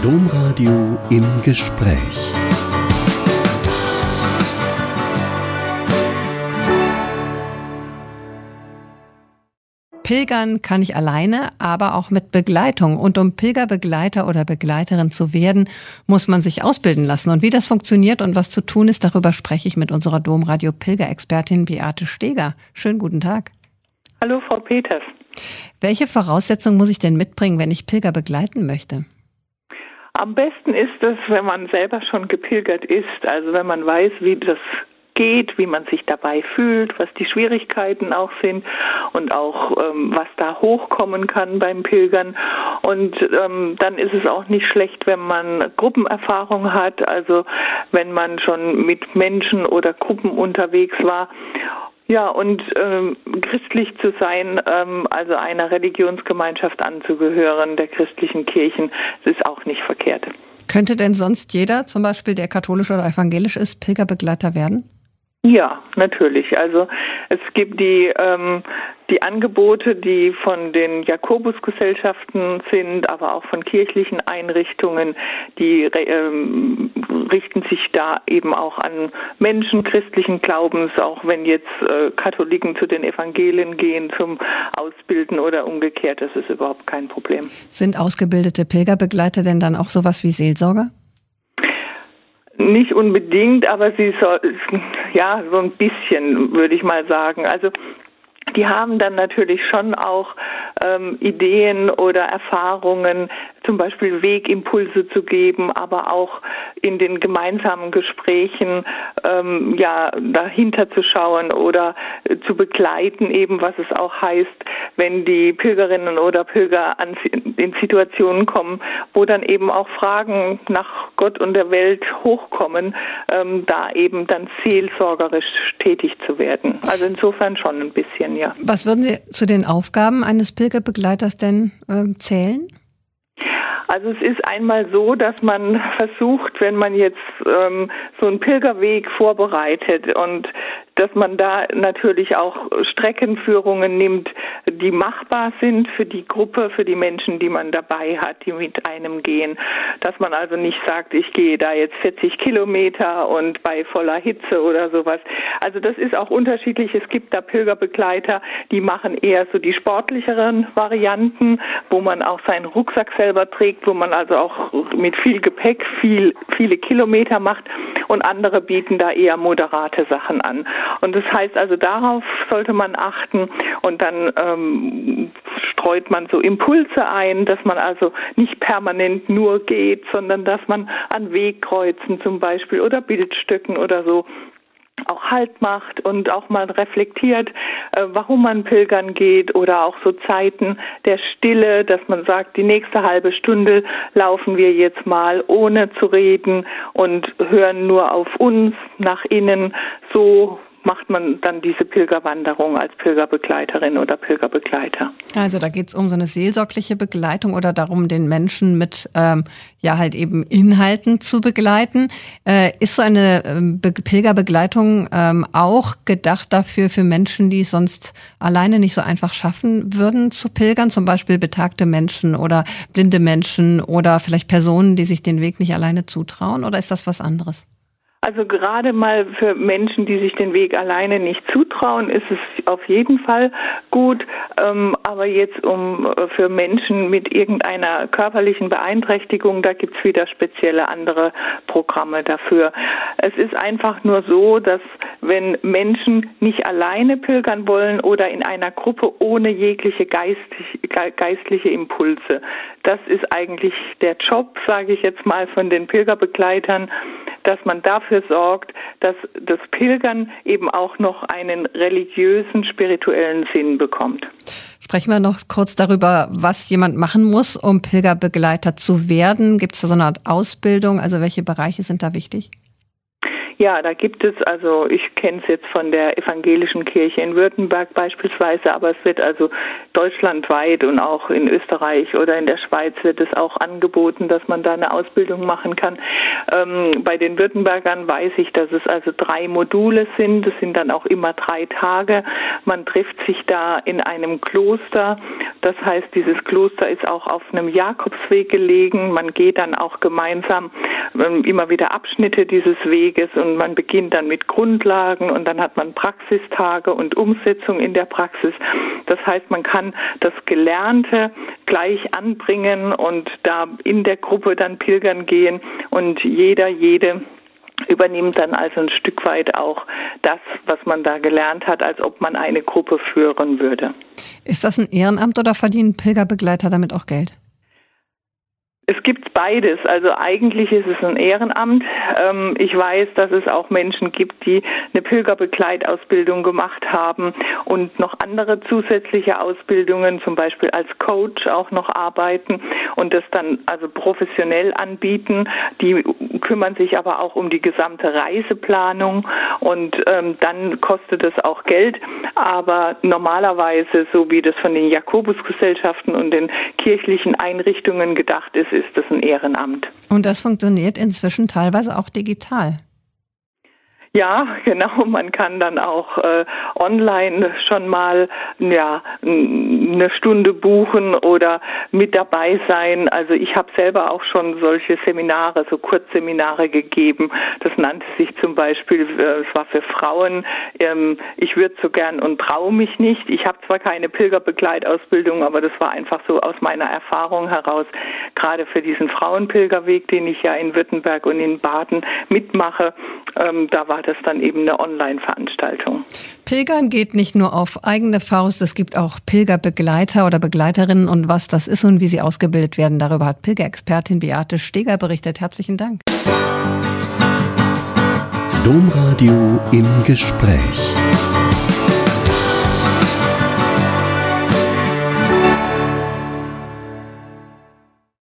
Domradio im Gespräch. Pilgern kann ich alleine, aber auch mit Begleitung. Und um Pilgerbegleiter oder Begleiterin zu werden, muss man sich ausbilden lassen. Und wie das funktioniert und was zu tun ist, darüber spreche ich mit unserer Domradio-Pilgerexpertin Beate Steger. Schönen guten Tag. Hallo, Frau Peters. Welche Voraussetzungen muss ich denn mitbringen, wenn ich Pilger begleiten möchte? Am besten ist es, wenn man selber schon gepilgert ist, also wenn man weiß, wie das geht, wie man sich dabei fühlt, was die Schwierigkeiten auch sind und auch was da hochkommen kann beim Pilgern. Und dann ist es auch nicht schlecht, wenn man Gruppenerfahrung hat, also wenn man schon mit Menschen oder Gruppen unterwegs war. Ja, und christlich zu sein, also einer Religionsgemeinschaft anzugehören, der christlichen Kirchen, das ist auch nicht verkehrt. Könnte denn sonst jeder, zum Beispiel der katholisch oder evangelisch ist, Pilgerbegleiter werden? Ja, natürlich. Also es gibt die Angebote, die von den Jakobusgesellschaften sind, aber auch von kirchlichen Einrichtungen, die richten sich da eben auch an Menschen christlichen Glaubens, auch wenn jetzt Katholiken zu den Evangelien gehen zum Ausbilden oder umgekehrt, das ist überhaupt kein Problem. Sind ausgebildete Pilgerbegleiter denn dann auch sowas wie Seelsorger? Nicht unbedingt, aber so ein bisschen, würde ich mal sagen. Also die haben dann natürlich schon auch Ideen oder Erfahrungen, zum Beispiel Wegimpulse zu geben, aber auch in den gemeinsamen Gesprächen dahinter zu schauen oder zu begleiten, eben was es auch heißt, wenn die Pilgerinnen oder Pilger in Situationen kommen, wo dann eben auch Fragen nach Gott und der Welt hochkommen, da eben dann seelsorgerisch tätig zu werden. Also insofern schon ein bisschen, ja. Was würden Sie zu den Aufgaben eines Pilgerbegleiters denn zählen? Also es ist einmal so, dass man versucht, wenn man jetzt so einen Pilgerweg vorbereitet und dass man da natürlich auch Streckenführungen nimmt, die machbar sind für die Gruppe, für die Menschen, die man dabei hat, die mit einem gehen. Dass man also nicht sagt, ich gehe da jetzt 40 Kilometer und bei voller Hitze oder sowas. Also das ist auch unterschiedlich. Es gibt da Pilgerbegleiter, die machen eher so die sportlicheren Varianten, wo man auch seinen Rucksack selber trägt, wo man also auch mit viel Gepäck viele Kilometer macht, und andere bieten da eher moderate Sachen an. Und das heißt also, darauf sollte man achten, und dann streut man so Impulse ein, dass man also nicht permanent nur geht, sondern dass man an Wegkreuzen zum Beispiel oder Bildstöcken oder so auch Halt macht und auch mal reflektiert, warum man pilgern geht, oder auch so Zeiten der Stille, dass man sagt, die nächste halbe Stunde laufen wir jetzt mal ohne zu reden und hören nur auf uns nach innen. So macht man dann diese Pilgerwanderung als Pilgerbegleiterin oder Pilgerbegleiter. Also da geht es um so eine seelsorgliche Begleitung oder darum, den Menschen mit halt eben Inhalten zu begleiten. Ist so eine Pilgerbegleitung auch gedacht dafür für Menschen, die es sonst alleine nicht so einfach schaffen würden zu pilgern, zum Beispiel betagte Menschen oder blinde Menschen oder vielleicht Personen, die sich den Weg nicht alleine zutrauen, oder ist das was anderes? Also gerade mal für Menschen, die sich den Weg alleine nicht zutrauen, ist es auf jeden Fall gut. Aber jetzt für Menschen mit irgendeiner körperlichen Beeinträchtigung, da gibt's wieder spezielle andere Programme dafür. Es ist einfach nur so, dass wenn Menschen nicht alleine pilgern wollen oder in einer Gruppe ohne jegliche geistliche Impulse, das ist eigentlich der Job, sage ich jetzt mal, von den Pilgerbegleitern, dass man dafür sorgt, dass das Pilgern eben auch noch einen religiösen, spirituellen Sinn bekommt. Sprechen wir noch kurz darüber, was jemand machen muss, um Pilgerbegleiter zu werden. Gibt es da so eine Art Ausbildung? Also welche Bereiche sind da wichtig? Ja, da gibt es, also ich kenne es jetzt von der evangelischen Kirche in Württemberg beispielsweise, aber es wird also deutschlandweit und auch in Österreich oder in der Schweiz wird es auch angeboten, dass man da eine Ausbildung machen kann. Bei den Württembergern weiß ich, dass es also 3 Module sind. Es sind dann auch immer 3 Tage. Man trifft sich da in einem Kloster. Das heißt, dieses Kloster ist auch auf einem Jakobsweg gelegen. Man geht dann auch gemeinsam immer wieder Abschnitte dieses Weges und man beginnt dann mit Grundlagen und dann hat man Praxistage und Umsetzung in der Praxis. Das heißt, man kann das Gelernte gleich anbringen und da in der Gruppe dann pilgern gehen und jede übernimmt dann also ein Stück weit auch das, was man da gelernt hat, als ob man eine Gruppe führen würde. Ist das ein Ehrenamt oder verdienen Pilgerbegleiter damit auch Geld? Es gibt beides. Also eigentlich ist es ein Ehrenamt. Ich weiß, dass es auch Menschen gibt, die eine Pilgerbegleitausbildung gemacht haben und noch andere zusätzliche Ausbildungen, zum Beispiel als Coach auch noch arbeiten und das dann also professionell anbieten. Die kümmern sich aber auch um die gesamte Reiseplanung und dann kostet es auch Geld. Aber normalerweise, so wie das von den Jakobusgesellschaften und den kirchlichen Einrichtungen gedacht ist, ist das ein Ehrenamt. Und das funktioniert inzwischen teilweise auch digital. Ja, genau. Man kann dann auch online schon mal eine Stunde buchen oder mit dabei sein. Also ich habe selber auch schon solche Seminare, so Kurzseminare gegeben. Das nannte sich zum Beispiel, es war für Frauen, ich würde so gern und traue mich nicht. Ich habe zwar keine Pilgerbegleitausbildung, aber das war einfach so aus meiner Erfahrung heraus, gerade für diesen Frauenpilgerweg, den ich ja in Württemberg und in Baden mitmache, da war das dann eben eine Online-Veranstaltung. Pilgern geht nicht nur auf eigene Faust, es gibt auch Pilgerbegleiter oder Begleiterinnen und was das ist und wie sie ausgebildet werden. Darüber hat Pilgerexpertin Beate Steger berichtet. Herzlichen Dank. Domradio im Gespräch.